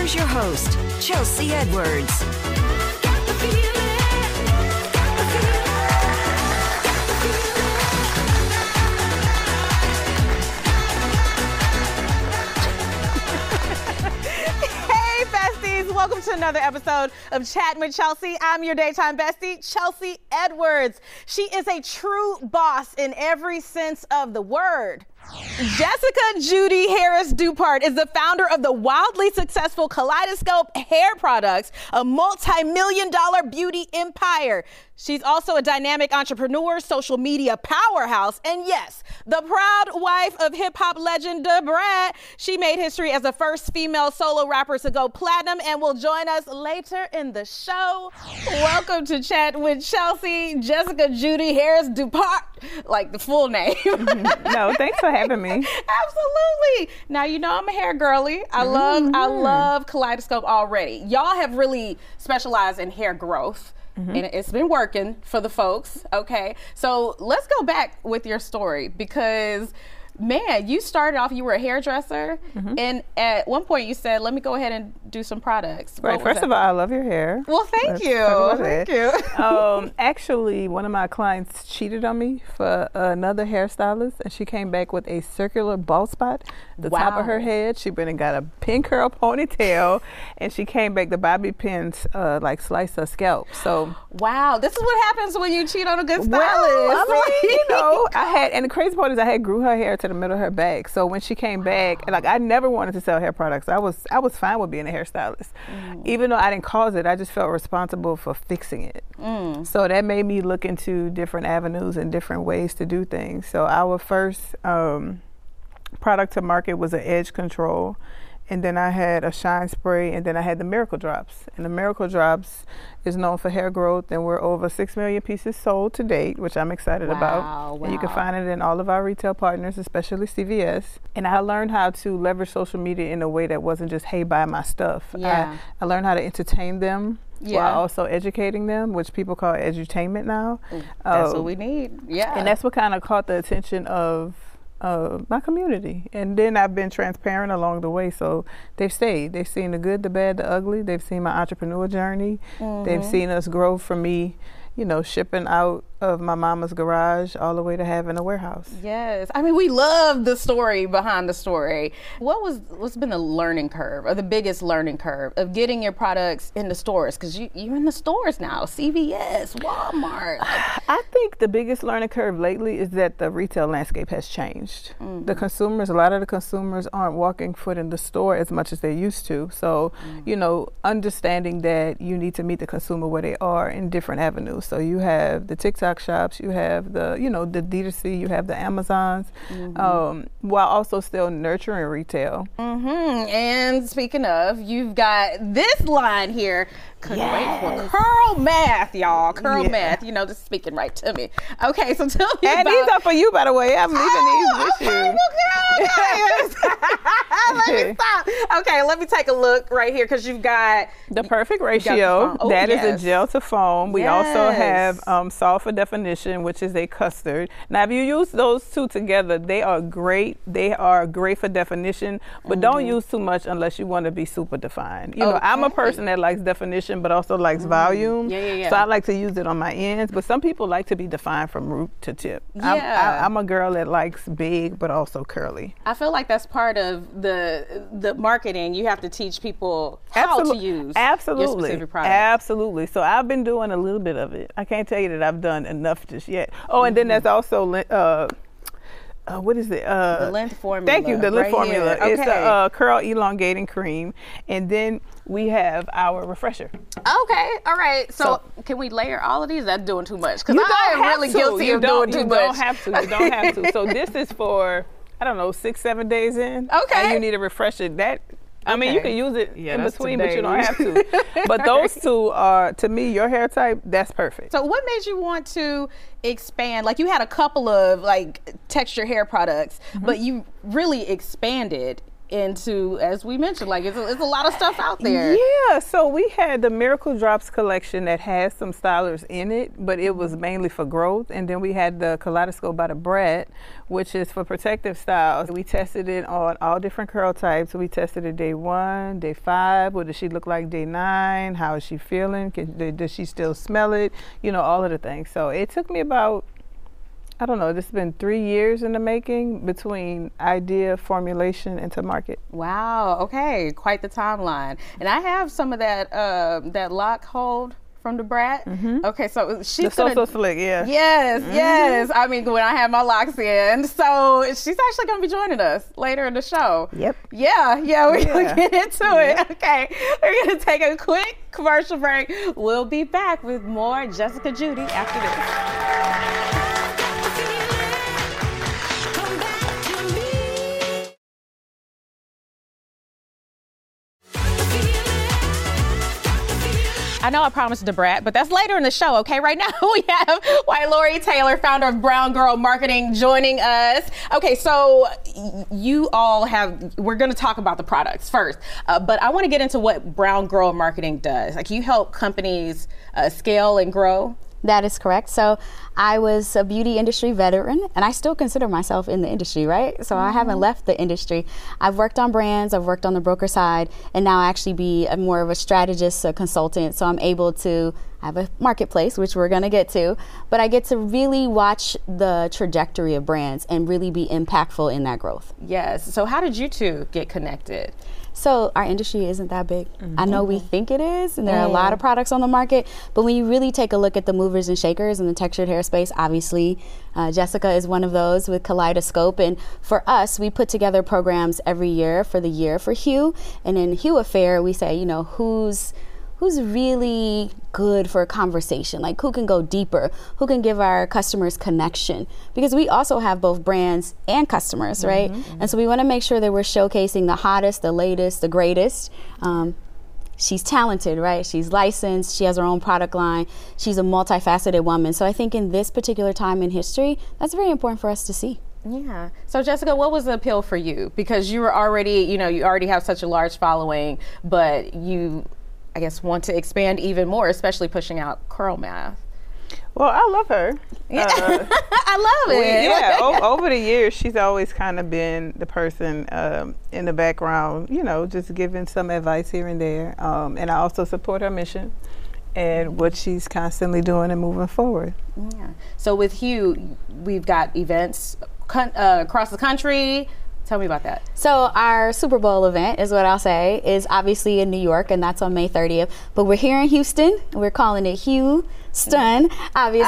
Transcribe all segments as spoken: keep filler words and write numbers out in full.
here's your host, Chelsea Edwards. Welcome to another episode of Chatting with Chelsea. I'm your daytime bestie, Chelsea Edwards. She is a true boss in every sense of the word. Jessica Judy Harris Dupart is the founder of the wildly successful Kaleidoscope Hair Products, a multi-million dollar beauty empire. She's also a dynamic entrepreneur, social media powerhouse, and yes, the proud wife of hip-hop legend Da Brat. She made history as the first female solo rapper to go platinum and will join us later in the show. Welcome to Chat with Chelsea, Jessica Judy Harris Dupart, like the full name. No, thanks for having me. Absolutely. Now, you know I'm a hair girly. I love, mm-hmm. I love Kaleidoscope already. Y'all have really specialized in hair growth. Mm-hmm. And it's been working for the folks, okay? So let's go back with your story because, man, you started off, you were a hairdresser, mm-hmm. and at one point you said, let me go ahead and do some products. Right, first that? of all, I love your hair. Well, thank Let's you. Thank you. um, actually, one of my clients cheated on me for another hairstylist, and she came back with a circular bald spot at the wow. top of her head. She went and got a pin curl ponytail, and she came back, the bobby pins, uh, like sliced her scalp. So, wow, this is what happens when you cheat on a good stylist. Well, I mean, you know, I had, and the crazy part is I had grew her hair to the middle of her back. So when she came back, like I never wanted to sell hair products. I was I was fine with being a hairstylist. Mm. Even though I didn't cause it, I just felt responsible for fixing it. Mm. So that made me look into different avenues and different ways to do things. So our first um, product to market was an edge control. And then I had a shine spray, and then I had the Miracle Drops. And the Miracle Drops is known for hair growth, and we're over six million pieces sold to date, which I'm excited wow, about. Wow. And you can find it in all of our retail partners, especially C V S. And I learned how to leverage social media in a way that wasn't just, hey, buy my stuff. Yeah. I, I learned how to entertain them yeah. while also educating them, which people call edutainment now. That's um, what we need. Yeah. And that's what kind of caught the attention of Uh, my community. And then I've been transparent along the way, so they've stayed. They've seen the good, the bad, the ugly. They've seen my entrepreneur journey. Mm-hmm. They've seen us grow from me, you know, shipping out of my mama's garage all the way to having a warehouse. Yes. I mean, we love the story behind the story. What was, what's been the learning curve, or the biggest learning curve of getting your products in the stores? Because you, you're in the stores now, C V S, Walmart. I think the biggest learning curve lately is that the retail landscape has changed. Mm-hmm. The consumers, a lot of the consumers aren't walking foot in the store as much as they used to. So, mm-hmm. you know, understanding that you need to meet the consumer where they are in different avenues. So you have the TikTok shops, you have the, you know, the D two C, you have the Amazons, mm-hmm. um, while also still nurturing retail. Mm-hmm. And speaking of, you've got this line here. Couldn't yes. wait for Curl Math, y'all. Curl yeah. Math, you know, just speaking right to me. Okay, so tell me and about... these are for you, by the way. I'm leaving oh, these with okay, you. Well, girl, let me stop. Okay, let me take a look right here, because you've got... The perfect ratio. Oh, that yes. is a gel to foam. We yes. also have um, sulfur definition, which is a custard. Now, if you use those two together, they are great. They are great for definition, but mm-hmm. don't use too much unless you want to be super defined. You know, okay. I'm a person that likes definition, but also likes mm. volume. Yeah, yeah, yeah. So I like to use it on my ends, but some people like to be defined from root to tip. Yeah. I'm, I, I'm a girl that likes big, but also curly. I feel like that's part of the the marketing. You have to teach people how Absolute, to use absolutely, your specific product. Absolutely. So I've been doing a little bit of it. I can't tell you that I've done enough just yet. Oh, and mm-hmm. then there's also uh, Uh, what is it? Uh, the length formula. Thank you, the length right formula. Okay. It's the uh, curl elongating cream. And then we have our refresher. Okay, all right. So, so can we layer all of these? That's doing too much. Because I am really to. guilty you of doing too you much. You don't have to. You don't have to. So this is for, I don't know, six, seven days in. Okay. And you need a refresher. That I mean, okay. you can use it yeah, in between, today. but you don't have to. But those two are, to me, your hair type, that's perfect. So what made you want to expand? Like, you had a couple of, like, texture hair products, mm-hmm. but you really expanded into, as we mentioned, like it's a, it's a lot of stuff out there. Yeah, so we had the Miracle Drops collection that has some stylers in it, but it was mainly for growth. And then we had the Kaleidoscope by the Brat, which is for protective styles. We tested it on all different curl types. We tested it day one, day five. What does she look like day nine? How is she feeling? Can, does she still smell it? You know, all of the things. So it took me about, I don't know, this has been three years in the making between idea, formulation, and to market. Wow, okay, quite the timeline. And I have some of that uh, that lock hold from the Brat. Mm-hmm. Okay, so she's the so gonna, so slick, yeah. Yes, Mm-hmm. yes. I mean, when I had my locks in, so she's actually going to be joining us later in the show. Yep. Yeah, yeah, we're Yeah. going to get into Yep. it. Okay, we're going to take a quick commercial break. We'll be back with more Jessica Judy after this. I know I promised the Brat, but that's later in the show, okay? Right now we have Wylori Taylor, founder of Brown Girl Marketing, joining us. Okay, so you all have, we're gonna talk about the products first, uh, but I wanna get into what Brown Girl Marketing does. Like, you help companies uh, scale and grow? That is correct. So I was a beauty industry veteran, and I still consider myself in the industry, right? So mm-hmm. I haven't left the industry. I've worked on brands, I've worked on the broker side, and now I actually be a, more of a strategist, a consultant. So I'm able to have a marketplace, which we're going to get to, but I get to really watch the trajectory of brands and really be impactful in that growth. Yes. So how did you two get connected? So our industry isn't that big. Mm-hmm. I know we think it is, and there are a Mm. lot of products on the market, but when you really take a look at the movers and shakers in the textured hair space, obviously uh, Jessica is one of those with Kaleidoscope. And for us, we put together programs every year for the year for Hue. And in Hue Affair, we say, you know, who's who's really good for a conversation? Like, who can go deeper? Who can give our customers connection? Because we also have both brands and customers, right? Mm-hmm. And so we want to make sure that we're showcasing the hottest, the latest, the greatest. Um, she's talented, right? She's licensed. She has her own product line. She's a multifaceted woman. So I think in this particular time in history, that's very important for us to see. Yeah. So Jessica, what was the appeal for you? Because you were already, you know, you already have such a large following, but you, I guess, want to expand even more, especially pushing out curl math. Well, I love her. Yeah. Uh, I love it. we, yeah, o- over the years, she's always kind of been the person um, in the background, you know, just giving some advice here and there. Um, and I also support her mission and what she's constantly doing and moving forward. Yeah. So with Hue, we've got events con- uh, across the country. Tell me about that. So our Super Bowl event is what I'll say is obviously in New York, and that's on May thirtieth. But we're here in Houston, and we're calling it Hue Stun, obviously.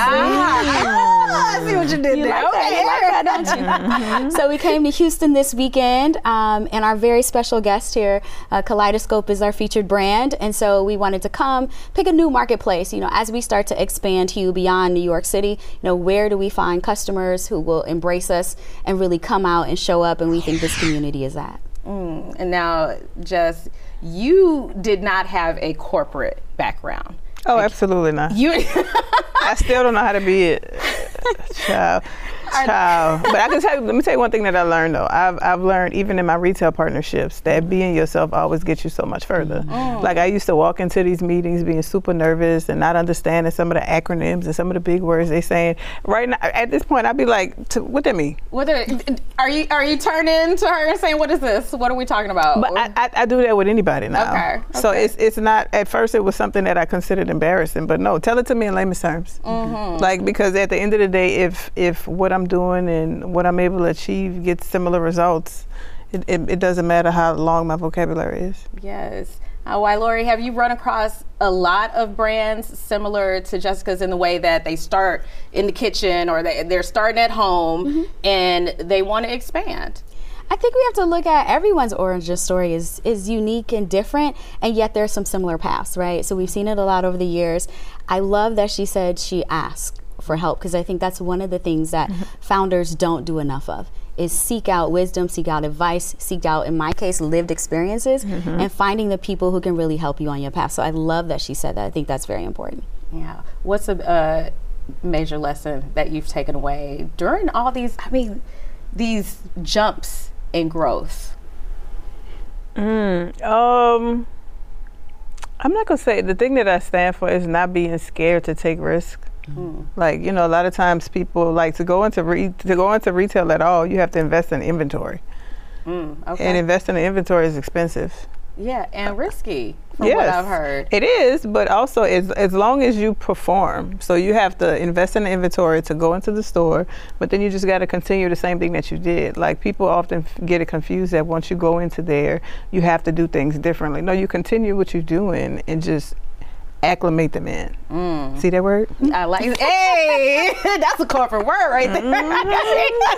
Ah, I see what you did You there. like that, you like that, don't you? Mm-hmm. So we came to Houston this weekend, um, and our very special guest here, uh, Kaleidoscope, is our featured brand. And so we wanted to come pick a new marketplace. You know, as we start to expand Hue beyond New York City, you know, where do we find customers who will embrace us and really come out and show up? And we think this community is that. Mm, and now, Jess, you did not have a corporate background. Oh, absolutely not. You, I still don't know how to be a child. Child. But I can tell you, let me tell you one thing that I learned though. I've I've learned even in my retail partnerships that being yourself always gets you so much further. Mm. Like I used to walk into these meetings being super nervous and not understanding some of the acronyms and some of the big words they saying. Right now, at this point, I'd be like, to, what that mean? what are, are you are you turning to her and saying, what is this? What are we talking about? But I, I, I do that with anybody now. Okay, So okay. it's it's not, at first it was something that I considered embarrassing, but no, tell it to me in layman's terms. Mm-hmm. Like, because at the end of the day, if if what I'm doing and what I'm able to achieve gets similar results, it, it, it doesn't matter how long my vocabulary is. Yes. Uh, Wylori, have you run across a lot of brands similar to Jessica's in the way that they start in the kitchen or they, they're starting at home mm-hmm. and they want to expand? I think we have to look at everyone's origin story is is unique and different, and yet there's some similar paths, right? So we've seen it a lot over the years. I love that she said she asked for help, because I think that's one of the things that mm-hmm. founders don't do enough of, is seek out wisdom, seek out advice, seek out, in my case, lived experiences, mm-hmm. and finding the people who can really help you on your path. So I love that she said that. I think that's very important. Yeah. What's a uh, major lesson that you've taken away during all these, I mean, these jumps in growth? Mm, um, I'm not gonna say the thing that I stand for is not being scared to take risk. Mm. Like, you know, a lot of times people like to go into re- to go into retail at all. You have to invest in inventory, mm, okay. and investing in inventory is expensive. Yeah, and risky, from yes, what I've heard. It is, but also as, as long as you perform. So you have to invest in the inventory to go into the store, but then you just got to continue the same thing that you did. Like, people often f- get it confused that once you go into there, you have to do things differently. No, you continue what you're doing and just acclimate them in. Mm. See that word? I like it. Hey, that's a corporate word right there. Mm-hmm.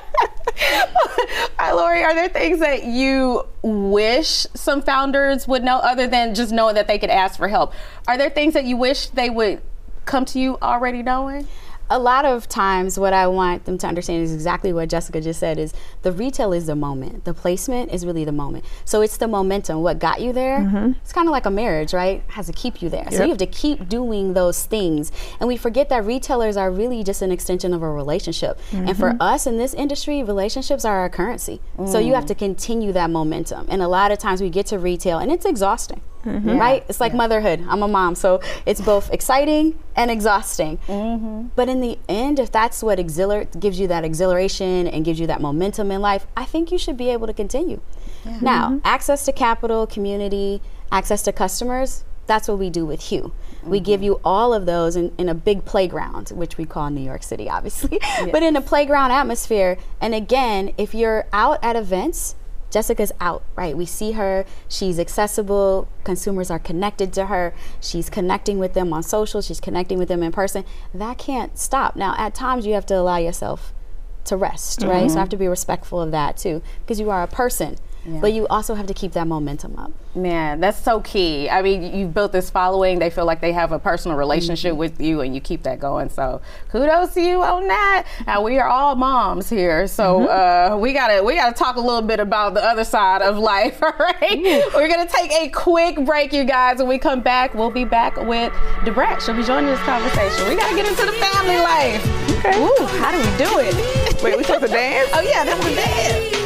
Hi, Lori, are there things that you wish some founders would know other than just knowing that they could ask for help? Are there things that you wish they would come to you already knowing? A lot of times what I want them to understand is exactly what Jessica just said, is the retail is the moment. The placement is really the moment. So it's the momentum. What got you there? Mm-hmm. It's kind of like a marriage, right? It has to keep you there. Yep. So you have to keep doing those things. And we forget that retailers are really just an extension of a relationship. Mm-hmm. And for us in this industry, relationships are our currency. Mm. So you have to continue that momentum. And a lot of times we get to retail and it's exhausting. Mm-hmm. Right? It's like yeah. motherhood. I'm a mom, so it's both exciting and exhausting. Mm-hmm. But in the end, if that's what exhilar- gives you that exhilaration and gives you that momentum in life, I think you should be able to continue. Yeah. Now, mm-hmm. access to capital, community, access to customers, that's what we do with Hue. Mm-hmm. We give you all of those in, in a big playground, which we call New York City, obviously, yes. but in a playground atmosphere. And again, if you're out at events, Jessica's out, right? We see her, she's accessible, consumers are connected to her, she's connecting with them on social, she's connecting with them in person. That can't stop. Now, at times you have to allow yourself to rest, mm-hmm. right? So I have to be respectful of that too, because you are a person. Yeah. But you also have to keep that momentum up. Man, that's so key. I mean, you've built this following. They feel like they have a personal relationship mm-hmm. with you, and you keep that going. So kudos to you on that. Now, we are all moms here, so mm-hmm. uh, we gotta we gotta talk a little bit about the other side of life. All right, mm-hmm. We're gonna take a quick break, you guys. When we come back, we'll be back with Debrat. She'll be joining this conversation. We gotta get into the family life. Okay. Ooh, how do we do it? Wait, we supposed to dance? Oh yeah, that's the dance.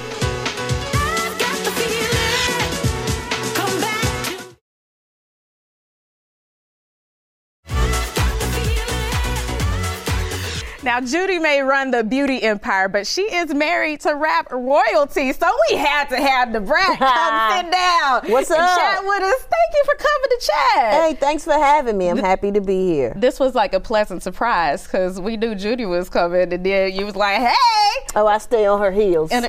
Now, Judy may run the beauty empire, but she is married to rap royalty, so we had to have Debrat come sit down. What's and up? Chat with us. Thank you for coming to chat. Hey, thanks for having me. I'm Th- happy to be here. This was like a pleasant surprise because we knew Judy was coming, and then you was like, "Hey!" Oh, I stay on her heels. And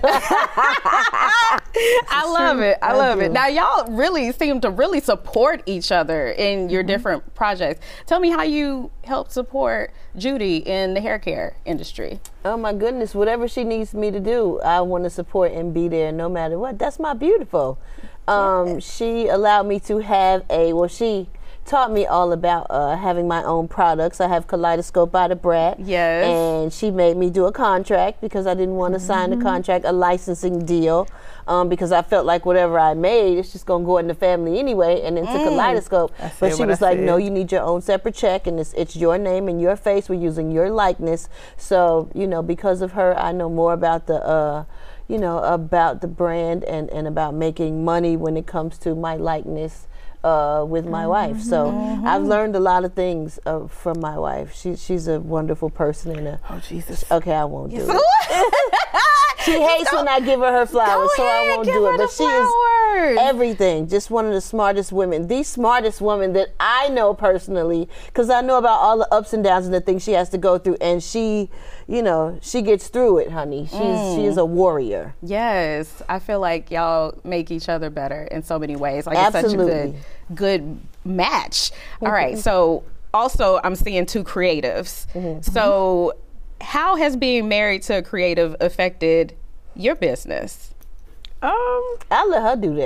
I love it. I, I love do. it. Now, y'all really seem to really support each other in your mm-hmm. different projects. Tell me how you help support Judy in the hair care industry. Oh my goodness, whatever she needs me to do, I want to support and be there no matter what. That's my beautiful. Um, yeah. She allowed me to have a, well, she taught me all about uh, having my own products. I have Kaleidoscope by Debrat. Yes. And she made me do a contract because I didn't want to mm-hmm. sign a contract, a licensing deal, um, because I felt like whatever I made, it's just going to go in the family anyway, and into mm. Kaleidoscope. But she was like, no, you need your own separate check, and it's, it's your name and your face. We're using your likeness. So, you know, because of her, I know more about the, uh, you know, about the brand and, and about making money when it comes to my likeness. Uh, with my mm-hmm. wife, so mm-hmm. I've learned a lot of things uh, from my wife. She, she's a wonderful person and a. Oh Jesus! Okay, I won't do it. She hates when I give her her flowers, so I won't do it. But she is everything. Just one of the smartest women, the smartest woman that I know personally, because I know about all the ups and downs and the things she has to go through, and she, you know, she gets through it, honey. She's mm. she is a warrior. Yes, I feel like y'all make each other better in so many ways. Like Absolutely. It's such a good. good match. All right, so also I'm seeing two creatives. Mm-hmm. So how has being married to a creative affected your business? Um, I'll let her do that.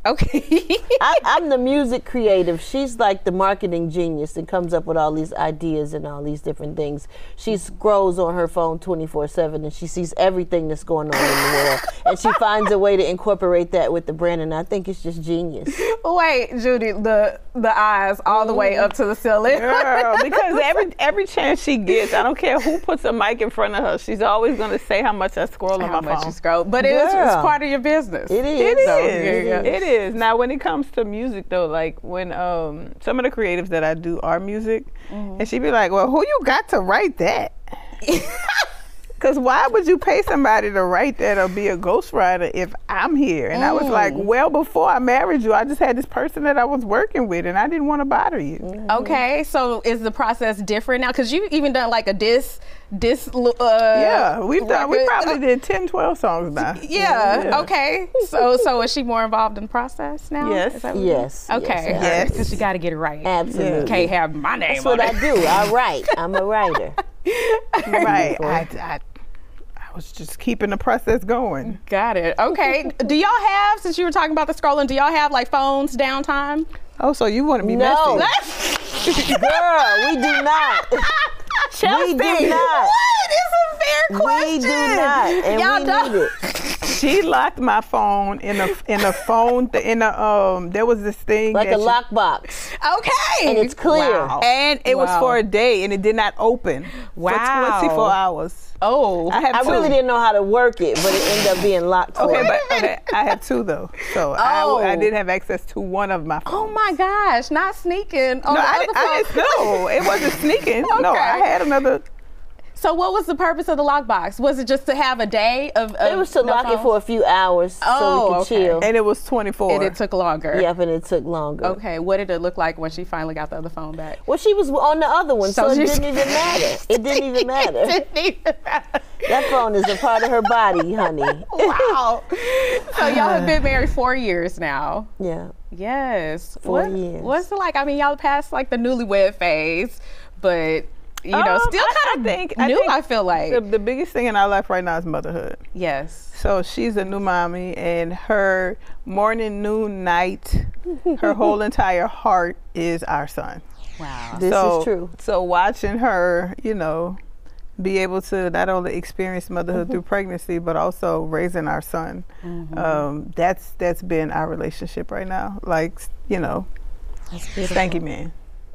Okay. I, I'm the music creative. She's like the marketing genius and comes up with all these ideas and all these different things. She scrolls on her phone twenty-four seven and she sees everything that's going on in the world. And she finds a way to incorporate that with the brand. And I think it's just genius. Wait, Judy, the the eyes all the way up to the ceiling. Girl, because every every chance she gets, I don't care who puts a mic in front of her, she's always going to say how much I scroll on How my much phone. you scroll. But it is, it's Girl. part of your business. It is. It is. So, yeah, yeah. It is. Now, when it comes to music, though, like when um, some of the creatives that I do are music, Mm-hmm. and she'd be like, "Well, who you got to write that?" Because why would you pay somebody to write that or be a ghostwriter if I'm here? And I was like, well, before I married you, I just had this person that I was working with, and I didn't want to bother you. Okay, so is the process different now? Because you even done like a diss, diss. Uh, Yeah, we've done. We record. probably did ten, twelve songs now. Yeah. Yeah. Okay. So, so is she more involved in the process now? Yes. Is that what Yes. it is? Okay. Yes. Yes. Because you got to get it right. Absolutely. Can't have my name That's on what it. I do. I write. I'm a writer. Right. I, I, I was just keeping the process going. Got it. Okay. Do y'all have, since you were talking about the scrolling, do y'all have like phones downtime? Oh, so you want to be No. messy? Girl, we do not. Chelsea. We do not. What? It's a fair question. We do not. And Y'all we don't. need it. She locked my phone in a in a phone th- in a um. There was this thing Like that a she- lockbox. Okay. And it's clear. Wow. and it was Wow. for a day, and it did not open Wow. for twenty-four hours. Oh. I have I two. really didn't know how to work it, but it ended up being locked. for Okay, me. but okay, I have two though, so Oh. I, I did have access to one of my phones. Oh my gosh, not sneaking on No, the I, other didn't- I phone. didn't know. It wasn't sneaking. No, Okay. I had another. So what was the purpose of the lockbox? Was it just to have a day of, of It was to no lock it phones? for a few hours so Oh, we could okay. chill. And it was twenty-four. And it took longer. Yep, and it took longer. Okay, what did it look like when she finally got the other phone back? Well, she was on the other one, so, So it she- didn't even matter. It didn't even matter. Didn't even matter. That phone is a part of her body, honey. Wow. So y'all have been married four years now. Yeah. Yes. Four what, years. What's it like? I mean, y'all passed like the newlywed phase, but you know, Um, still I- kind I of think- I new. think I feel like. The, the biggest thing in our life right now is motherhood. Yes. So she's a new mommy, and her morning, noon, night, her whole entire heart is our son. Wow. This so, is true. So watching her, you know, be able to not only experience motherhood through pregnancy, but also raising our son, um, that's that's been our relationship right now. Like, you know, thank you, man.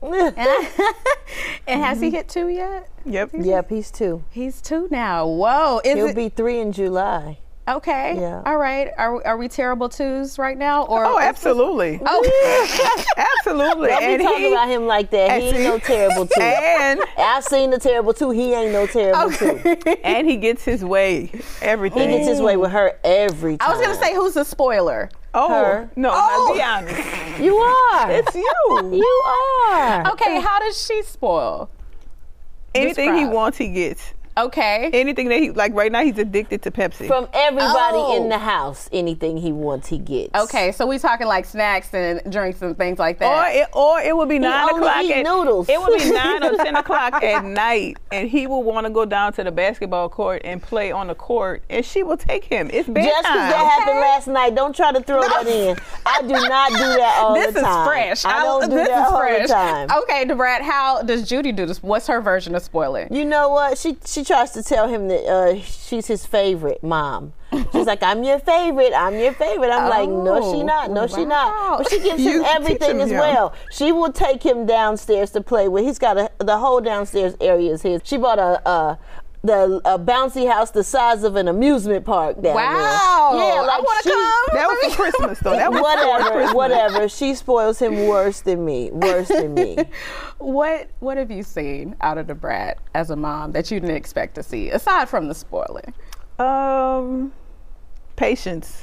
And has he hit two yet? Yep. Yep, he's two. He's two now. Whoa. Is He'll it be three in July. okay? Yeah. All right. Are are we terrible twos right now? Or Oh, is this- absolutely. Oh. Absolutely. Don't And be talking he, about him like that. He and ain't no see- terrible two. and I seen the terrible two. He ain't no terrible two. and he gets his way. He Everything. gets his way with her every time. I was gonna say, who's the spoiler? oh her. no, Oh. now be honest. You are. It's you. You are. Okay, how does she spoil? Anything he Describe. wants, he gets. Okay. Anything that he like right now, he's addicted to Pepsi. From everybody Oh. in the house, anything he wants, he gets. Okay, so we talking like snacks and drinks and things like or that. it, or it would be nine only o'clock. eat At, noodles. It would be nine or ten o'clock at night, and he will want to go down to the basketball court and play on the court, and she will take him. It's bedtime. Just because that happened last night, don't try to throw that in. I do not do that all this the is time. fresh. I don't do this that is all fresh. the time. Okay, DeBrat, how does Judy do this? What's her version of spoiling? You know what? She she tries to tell him that uh, she's his favorite mom. She's like, I'm your favorite. I'm your favorite. I'm like, no, she not. No, she wow. not. But she gives You him teach everything him, as yeah. well. She will take him downstairs to play with. He's got a the whole downstairs area is his. She bought a. a the a bouncy house the size of an amusement park down Wow. there. Yeah, I like wanna she, come. That was for Christmas, though. That was for whatever, Christmas. whatever. She spoils him worse than me. Worse than me. What What have you seen out of DeBrat as a mom that you didn't expect to see, aside from the spoiling? Um, patience.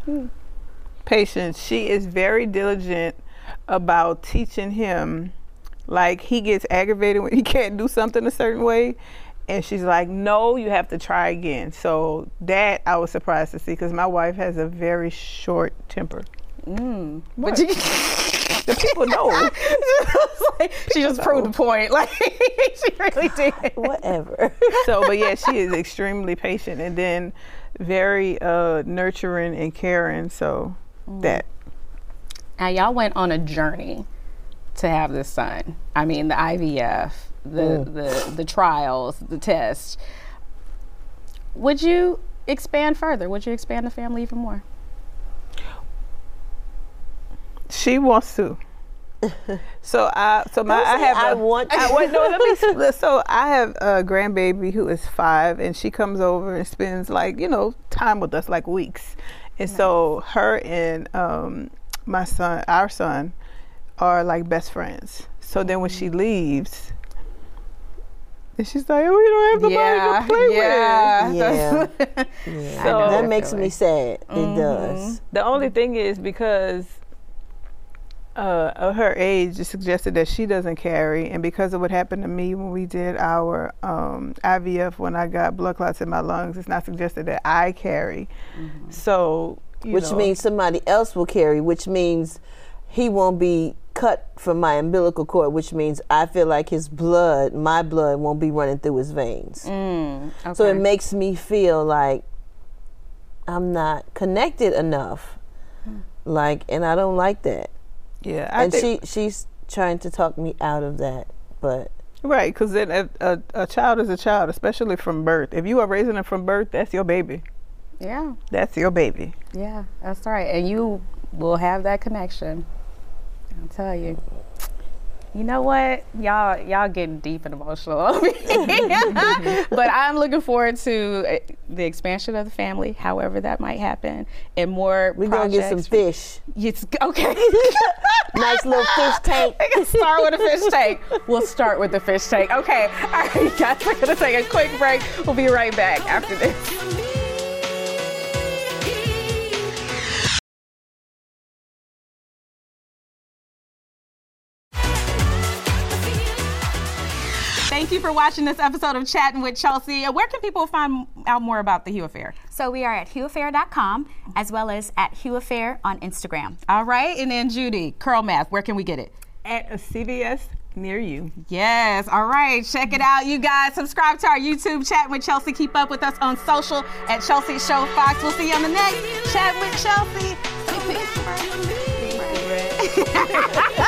Patience. She is very diligent about teaching him. Like, he gets aggravated when he can't do something a certain way. And she's like, no, you have to try again. So that I was surprised to see, because my wife has a very short temper. But you, The people know. she just proved the point. Like she really did. Whatever. So, but yeah, she is extremely patient and then very uh, nurturing and caring. So that Now, y'all went on a journey to have this son. I mean, the I V F, the mm. the the trials, the tests. Would you expand further? Would you expand the family even more? She wants to. So I, so my, I have. I a, want. To. I want no. Let me. So I have a grandbaby who is five, and she comes over and spends like you know time with us, like weeks. And nice. So her and um, my son, our son, are like best friends. So then when she leaves, and she's like, "Oh, we don't have nobody yeah, to play yeah. with." Yeah, yeah. So that makes me sad. It mm-hmm. does. The only thing is because. Uh, of her age, it suggested that she doesn't carry, and because of what happened to me when we did our um, I V F when I got blood clots in my lungs, it's not suggested that I carry. Mm-hmm. So, you which know, means somebody else will carry, which means he won't be cut from my umbilical cord, which means I feel like his blood, my blood, won't be running through his veins. Mm, okay. So it makes me feel like I'm not connected enough, mm. like, and I don't like that. Yeah, I and think, she she's trying to talk me out of that, but right, because then a, a, a child is a child, especially from birth. If you are raising them from birth, that's your baby. Yeah, that's your baby. Yeah, that's right, and you will have that connection. I'll tell you. You know what, y'all y'all getting deep and emotional over here. But I'm looking forward to the expansion of the family, however that might happen, and more. We're gonna get some fish. It's okay. Nice little fish tank. We can start with a fish tank. We'll start with the fish tank. Okay, all right, guys, we're gonna take a quick break. We'll be right back after this. Thank you for watching this episode of Chatting with Chelsea. Where can people find out more about the Hue Affair? So we are at hue affair dot com as well as at Hue Affair on Instagram. All right, and then Judy, Curl Math, where can we get it? At a C V S near you. Yes, all right, check it out, you guys. Subscribe to our YouTube, Chatting with Chelsea. Keep up with us on social at Chelsea Show Fox. We'll see you on the next Chat with Chelsea.